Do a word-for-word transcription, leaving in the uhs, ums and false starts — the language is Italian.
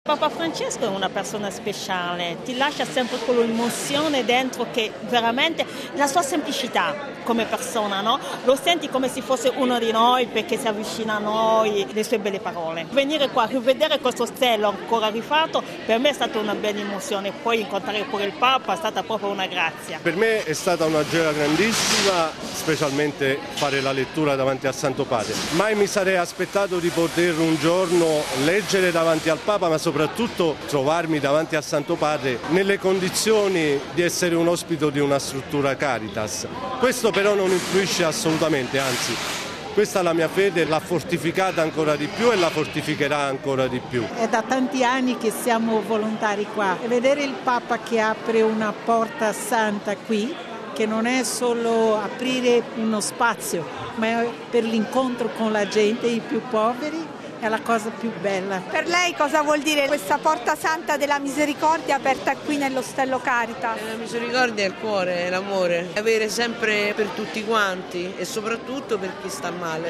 Papa Francesco è una persona speciale, ti lascia sempre quell'emozione dentro che veramente la sua semplicità come persona, no? Lo senti come se fosse uno di noi perché si avvicina a noi, le sue belle parole. Venire qua, rivedere questo stelo ancora rifatto, per me è stata una bella emozione. Poi incontrare pure il Papa è stata proprio una grazia. Per me è stata una gioia grandissima, specialmente fare la lettura davanti al Santo Padre. Mai mi sarei aspettato di poter un giorno leggere davanti al Papa, ma soprattutto trovarmi davanti al Santo Padre nelle condizioni di essere un ospite di una struttura Caritas. Questo però non influisce assolutamente, anzi, questa è la mia fede, l'ha fortificata ancora di più e la fortificherà ancora di più. È da tanti anni che siamo volontari qua e vedere il Papa che apre una porta santa qui, che non è solo aprire uno spazio, ma è per l'incontro con la gente, i più poveri, è la cosa più bella. Per lei cosa vuol dire questa porta santa della misericordia aperta qui nell'Ostello Caritas? La misericordia è il cuore, è l'amore, avere sempre per tutti quanti e soprattutto per chi sta male.